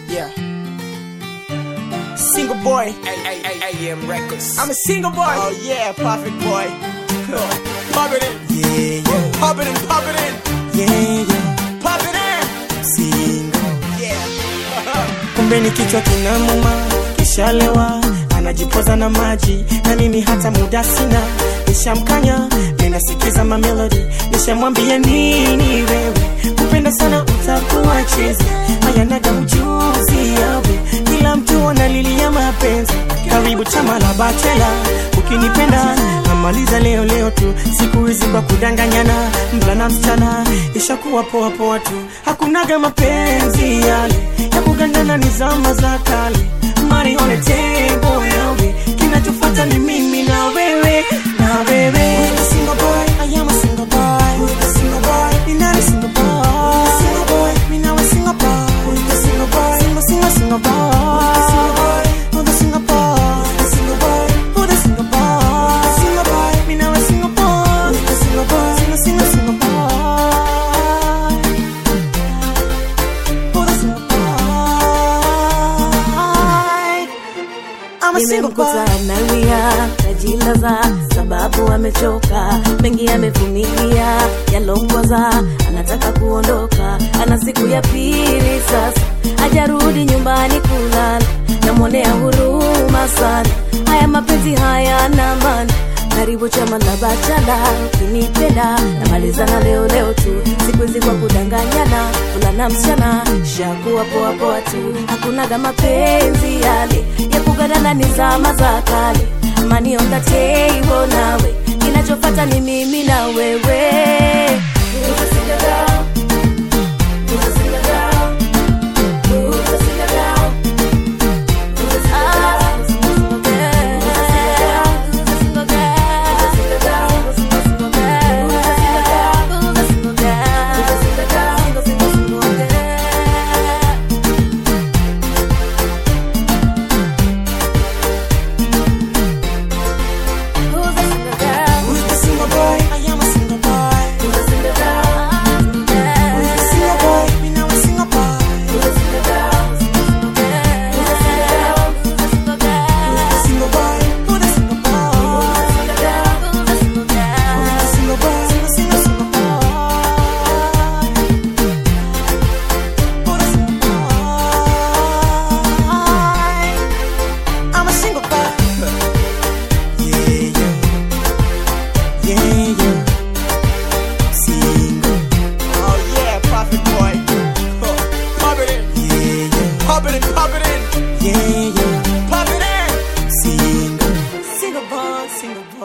Yeah. Single boy. AM Records. I'm a single boy. Oh yeah, perfect boy. Pop it in. Yeah, yeah. Pop it in, pop it in. Yeah, yeah. Pop it in. Single. Yeah. Kumbe ni kichwa kinamuma, kishalewa, anajipoza na maji, na mimi hata muda sina. Nishamkanya, ninasikiza ma melody, nishamwambia nini wewe, kupenda sana utakuwa chizi, hayanaga ujuzi yawe, kila mtu analilia mapenzi, karibu chama la bachela, ukinipenda namaliza leo leo tu, siku hizi kwa kudanganyana, mvulana msichana, ishakuwa poa poa tu, hakunaga mapenzi yale, ya kugandana ni zama za kale, money on the table yawe, kinachofuata ni mimi na wewe, na wewe. Who's the single boy? I am a single boy. Who's the single boy? You're not a single boy. Who's the single boy? Me now a single boy. Who's the single boy? Single, single, single boy. Who's the single boy? Who's the single boy? Who's the single boy? Who's the single boy? Me now a single boy. Who's the single boy? Single, single, single boy. Who's the single boy? I'm a single boy. Analia, kajilaza, sababu amechoka, mengi amevumilia, yalongoza, anataka kuondoka, ana siku ya pili sasa, hajarudi nyumbani kulala, namwonea huruma sana, haya mapenzi haya na maana, karibu chama la bachala, ukinipenda, namalizana leo leo tu, siku hizi kwa kudanganyana, fulana msichana, shakuwa poa poa tu, hakunaga mapenzi yale, ya kugadana ni zama za kale, money on the table nawe, kinachofuata ni mimi na wewe. Who's a single girl? Who's a single girl? Who's a single girl? Who's a single girl? Who's a single girl? Who's a single girl? Who's a single girl? Who's a single girl? Who's a single girl? Who's a single girl? Who's the single boy? I am a single boy. Who's a single girl? Who's the single boy? Me now a single boy. Who's a single girl? Who's a single girl? Who's a single girl? Who's the single boy? Who's the single boy? Who's a single girl? Who's a single girl? Who's the single boy? Single, single, single boy. Who's the single boy? I'm a single boy. Yeah, yeah. Yeah, yeah. Single. Oh yeah, perfect boy. Pop it in. Yeah, yeah. Pop it in, pop it in. Yeah, yeah. Pop it in. Single. Single boy, single boy.